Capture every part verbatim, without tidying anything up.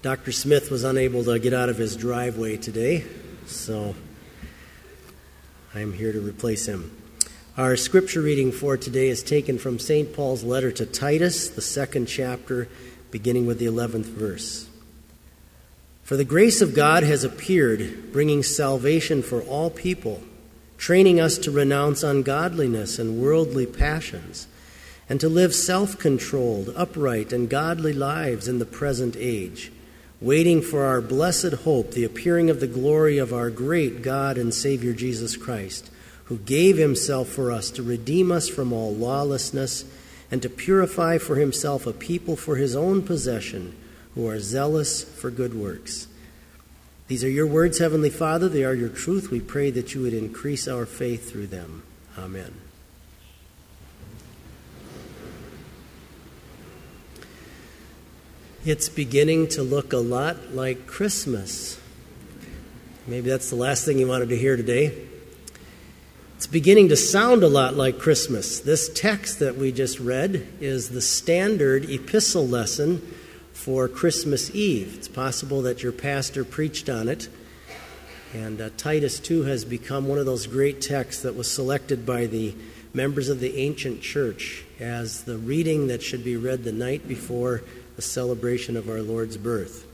Doctor Smith was unable to get out of his driveway today, so I'm here to replace him. Our scripture reading for today is taken from Saint Paul's letter to Titus, the second chapter, beginning with the eleventh verse. For the grace of God has appeared, bringing salvation for all people, training us to renounce ungodliness and worldly passions, and to live self-controlled, upright, and godly lives in the present age, waiting for our blessed hope, the appearing of the glory of our great God and Savior Jesus Christ, who gave himself for us to redeem us from all lawlessness and to purify for himself a people for his own possession, who are zealous for good works. These are your words, Heavenly Father. They are your truth. We pray that you would increase our faith through them. Amen. It's beginning to look a lot like Christmas. Maybe that's the last thing you wanted to hear today. It's beginning to sound a lot like Christmas. This text that we just read is the standard epistle lesson for Christmas Eve. It's possible that your pastor preached on it. And uh, Titus two has become one of those great texts that was selected by the members of the ancient church as the reading that should be read the night before the celebration of our Lord's birth.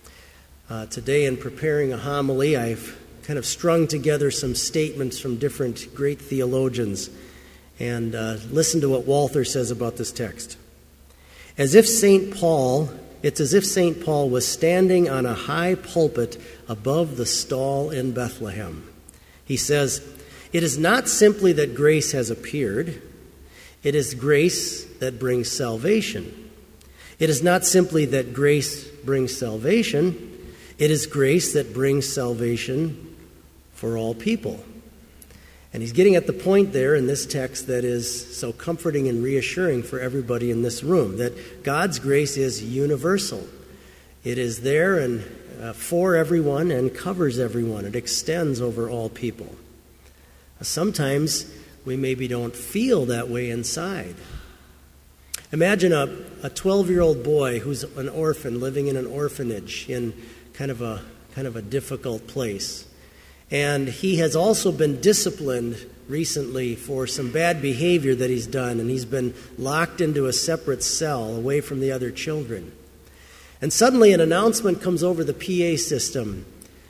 Uh, today, in preparing a homily, I've kind of strung together some statements from different great theologians, and uh, listen to what Walther says about this text. As if Saint Paul, it's as if Saint Paul was standing on a high pulpit above the stall in Bethlehem. He says, "It is not simply that grace has appeared, it is grace that brings salvation. It is not simply that grace brings salvation, it is grace that brings salvation for all people." And he's getting at the point there in this text that is so comforting and reassuring for everybody in this room, that God's grace is universal. It is there and uh, for everyone and covers everyone. It extends over all people. Sometimes we maybe don't feel that way inside. Imagine a, a twelve-year-old boy who's an orphan living in an orphanage in kind of a kind of a difficult place. And he has also been disciplined recently for some bad behavior that he's done, and he's been locked into a separate cell away from the other children. And suddenly an announcement comes over the P A system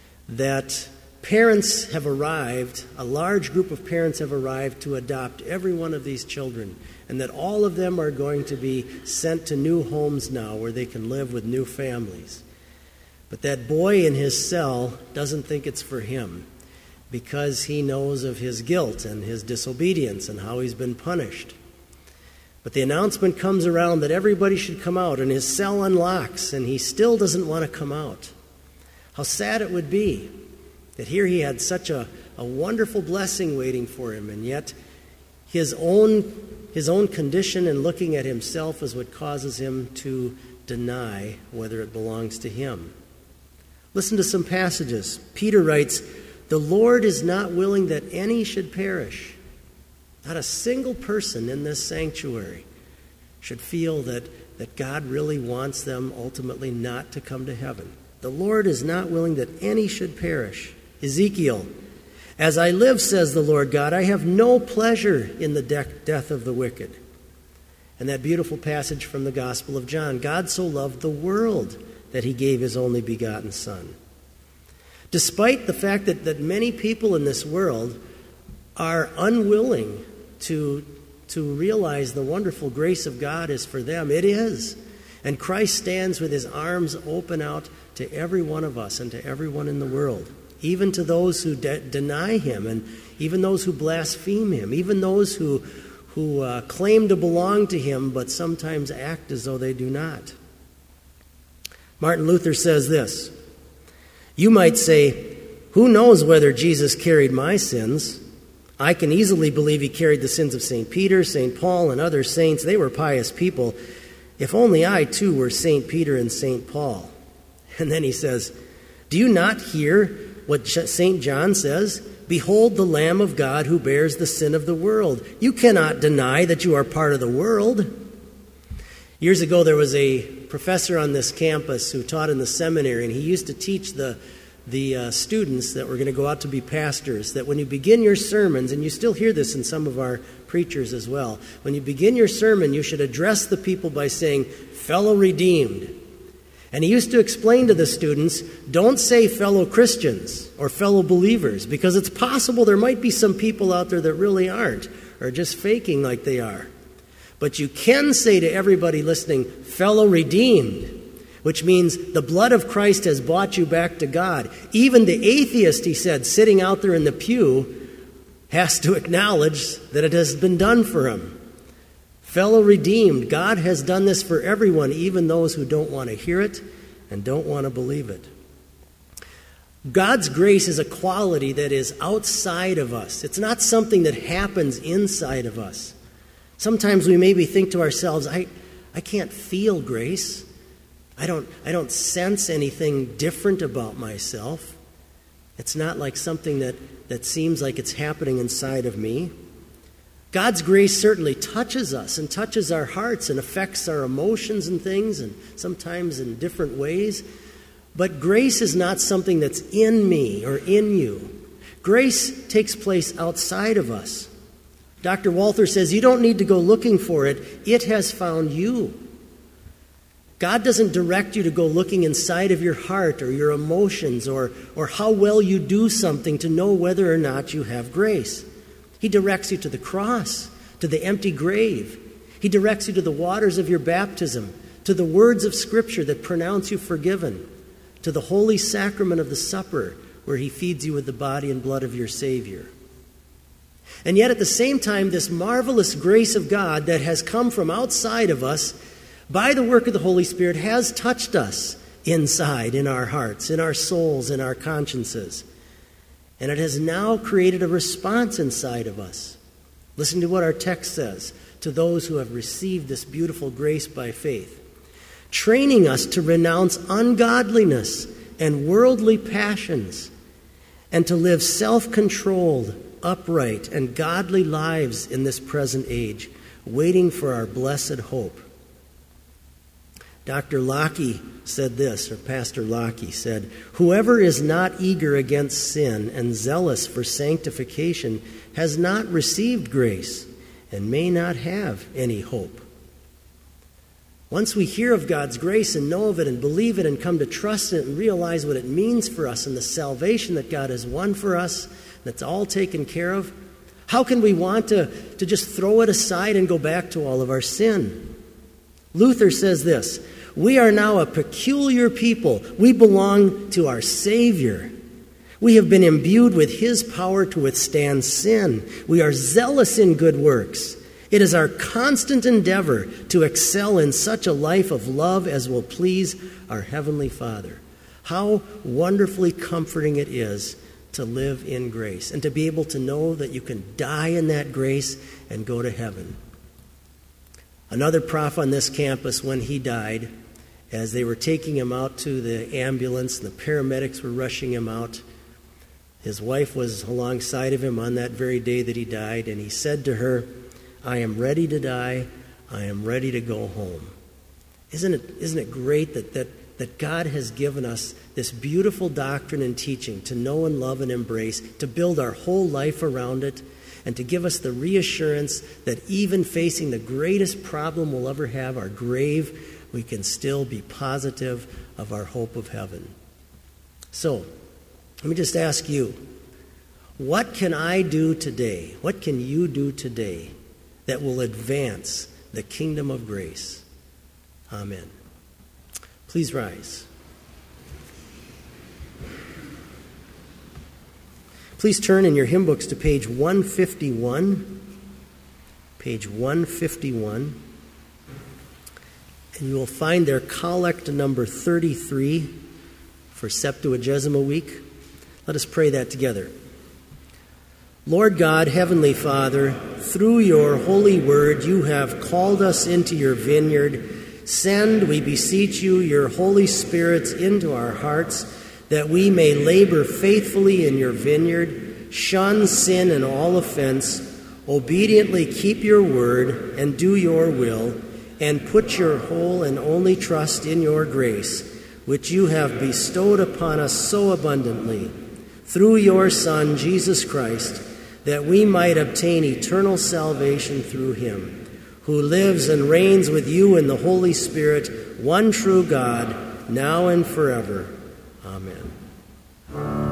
that parents have arrived, a large group of parents have arrived to adopt every one of these children, and that all of them are going to be sent to new homes now where they can live with new families. But that boy in his cell doesn't think it's for him because he knows of his guilt and his disobedience and how he's been punished. But the announcement comes around that everybody should come out, and his cell unlocks, and he still doesn't want to come out. How sad it would be that here he had such a, a wonderful blessing waiting for him, and yet his own, his own condition and looking at himself is what causes him to deny whether it belongs to him. Listen to some passages. Peter writes, "The Lord is not willing that any should perish." Not a single person in this sanctuary should feel that, that God really wants them ultimately not to come to heaven. The Lord is not willing that any should perish. Ezekiel, "As I live, says the Lord God, I have no pleasure in the de- death of the wicked." And that beautiful passage from the Gospel of John, "God so loved the world that he gave his only begotten Son." Despite the fact that, that many people in this world are unwilling to, to realize the wonderful grace of God is for them, it is. And Christ stands with his arms open out to every one of us and to everyone in the world, even to those who de- deny him, and even those who blaspheme him, even those who, who uh, claim to belong to him but sometimes act as though they do not. Martin Luther says this, "You might say, who knows whether Jesus carried my sins? I can easily believe he carried the sins of Saint Peter, Saint Paul, and other saints. They were pious people. If only I, too, were Saint Peter and Saint Paul." And then he says, "Do you not hear what Saint John says? Behold the Lamb of God who bears the sin of the world. You cannot deny that you are part of the world." Years ago, there was a professor on this campus who taught in the seminary, and he used to teach the, the uh, students that were going to go out to be pastors that when you begin your sermons, and you still hear this in some of our preachers as well, when you begin your sermon, you should address the people by saying, "Fellow redeemed." And he used to explain to the students, don't say fellow Christians or fellow believers, because it's possible there might be some people out there that really aren't, or just faking like they are. But you can say to everybody listening, fellow redeemed, which means the blood of Christ has brought you back to God. Even the atheist, he said, sitting out there in the pew, has to acknowledge that it has been done for him. Fellow redeemed, God has done this for everyone, even those who don't want to hear it and don't want to believe it. God's grace is a quality that is outside of us. It's not something that happens inside of us. Sometimes we maybe think to ourselves, I, I can't feel grace. I don't, I don't sense anything different about myself. It's not like something that, that seems like it's happening inside of me. God's grace certainly touches us and touches our hearts and affects our emotions and things, and sometimes in different ways. But grace is not something that's in me or in you. Grace takes place outside of us. Doctor Walther says you don't need to go looking for it. It has found you. God doesn't direct you to go looking inside of your heart or your emotions or, or how well you do something to know whether or not you have grace. He directs you to the cross, to the empty grave. He directs you to the waters of your baptism, to the words of Scripture that pronounce you forgiven, to the holy sacrament of the supper where he feeds you with the body and blood of your Savior. And yet at the same time, this marvelous grace of God that has come from outside of us by the work of the Holy Spirit has touched us inside, in our hearts, in our souls, in our consciences. And it has now created a response inside of us. Listen to what our text says to those who have received this beautiful grace by faith. Training us to renounce ungodliness and worldly passions and to live self-controlled, upright, and godly lives in this present age, waiting for our blessed hope. Doctor Lockey said this, or Pastor Lockey said, "Whoever is not eager against sin and zealous for sanctification has not received grace and may not have any hope." Once we hear of God's grace and know of it and believe it and come to trust it and realize what it means for us and the salvation that God has won for us, that's all taken care of, how can we want to, to just throw it aside and go back to all of our sin? Luther says this, "We are now a peculiar people. We belong to our Savior. We have been imbued with his power to withstand sin. We are zealous in good works. It is our constant endeavor to excel in such a life of love as will please our Heavenly Father." How wonderfully comforting it is to live in grace and to be able to know that you can die in that grace and go to heaven. Another prof on this campus, when he died, as they were taking him out to the ambulance and the paramedics were rushing him out, his wife was alongside of him on that very day that he died, and he said to her, "I am ready to die. I am ready to go home." Isn't it, isn't it great that, that, that God has given us this beautiful doctrine and teaching to know and love and embrace, to build our whole life around it, and to give us the reassurance that even facing the greatest problem we'll ever have, our grave, we can still be positive of our hope of heaven. So, let me just ask you, what can I do today? What can you do today that will advance the kingdom of grace? Amen. Please rise. Please turn in your hymn books to page one fifty-one. Page one fifty-one. And you will find there collect number thirty-three for Septuagesima week. Let us pray that together. Lord God, Heavenly Father, through your holy word you have called us into your vineyard. Send, we beseech you, your Holy Spirit into our hearts, that we may labor faithfully in your vineyard, shun sin and all offense, obediently keep your word, and do your will, and put your whole and only trust in your grace, which you have bestowed upon us so abundantly, through your Son, Jesus Christ, that we might obtain eternal salvation through him, who lives and reigns with you in the Holy Spirit, one true God, now and forever. Amen.